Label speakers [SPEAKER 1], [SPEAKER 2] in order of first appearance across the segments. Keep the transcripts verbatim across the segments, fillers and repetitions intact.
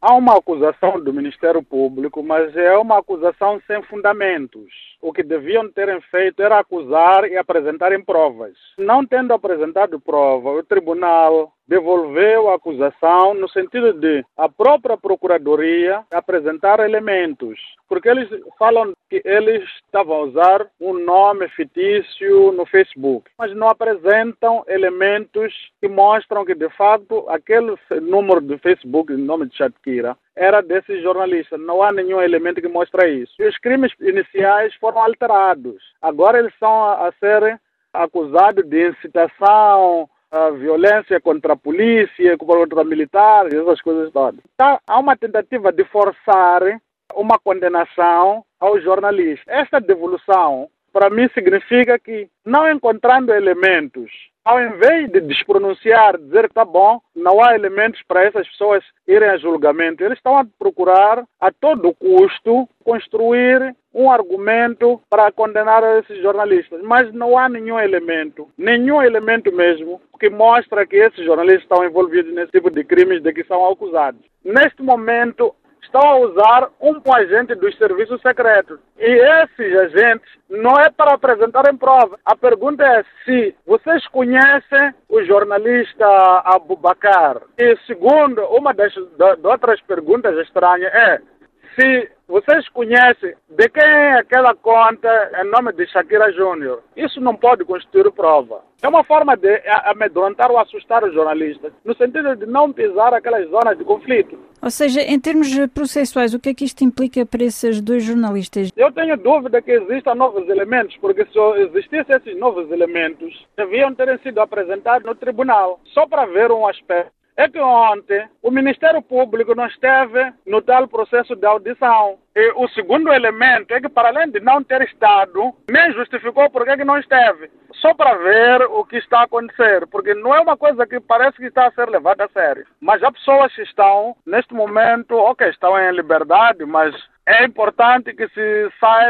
[SPEAKER 1] Há uma acusação do Ministério Público, mas é uma acusação sem fundamentos. O que deviam terem feito era acusar e apresentarem provas. Não tendo apresentado prova, o tribunal devolveu a acusação no sentido de a própria Procuradoria apresentar elementos. Porque eles falam que eles estavam a usar um nome fictício no Facebook, mas não apresentam elementos que mostram que, de fato, aquele número de Facebook, nome de Shakira, era desse jornalista. Não há nenhum elemento que mostre isso. E os crimes iniciais foram alterados. Agora eles são a, a ser acusados de incitação, a violência contra a polícia, contra militares, essas coisas todas. Então, há uma tentativa de forçar uma condenação aos jornalistas. Esta devolução, para mim, significa que, não encontrando elementos, ao invés de despronunciar, dizer que está bom, não há elementos para essas pessoas irem a julgamento, eles estão a procurar, a todo custo, construir um argumento para condenar esses jornalistas. Mas não há nenhum elemento, nenhum elemento mesmo, que mostra que esses jornalistas estão envolvidos nesse tipo de crimes de que são acusados. Neste momento, estão a usar um agente dos serviços secretos. E esses agentes não é para apresentarem prova. A pergunta é se vocês conhecem o jornalista Abubakar. E segundo, uma das de outras perguntas estranhas é se vocês conhecem de quem é aquela conta em nome de Shakira Júnior. Isso não pode constituir prova. É uma forma de amedrontar ou assustar os jornalistas, no sentido de não pisar aquelas zonas de conflito.
[SPEAKER 2] Ou seja, em termos processuais, o que é que isto implica para esses dois jornalistas?
[SPEAKER 1] Eu tenho dúvida que existam novos elementos, porque se existissem esses novos elementos, deviam ter sido apresentados no tribunal, só para ver um aspecto. É que ontem o Ministério Público não esteve no tal processo de audição. E o segundo elemento é que, para além de não ter estado, nem justificou por que não esteve. Só para ver o que está a acontecer, porque não é uma coisa que parece que está a ser levada a sério. Mas há pessoas que estão, neste momento, ok, estão em liberdade, mas é importante que se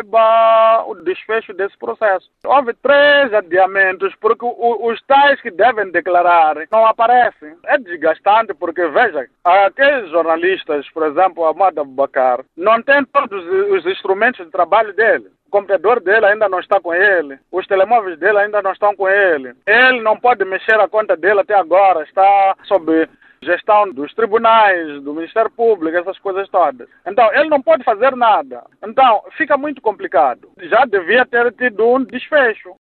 [SPEAKER 1] saiba o desfecho desse processo. Houve três adiamentos, porque o, os tais que devem declarar não aparecem. É desgastante, porque, veja, aqueles jornalistas, por exemplo, Ahmad Abubakar, não têm todos os instrumentos de trabalho dele. O computador dele ainda não está com ele. Os telemóveis dele ainda não estão com ele. Ele não pode mexer a conta dele até agora. Está sob gestão dos tribunais, do Ministério Público, essas coisas todas. Então, ele não pode fazer nada. Então, fica muito complicado. Já devia ter tido um desfecho.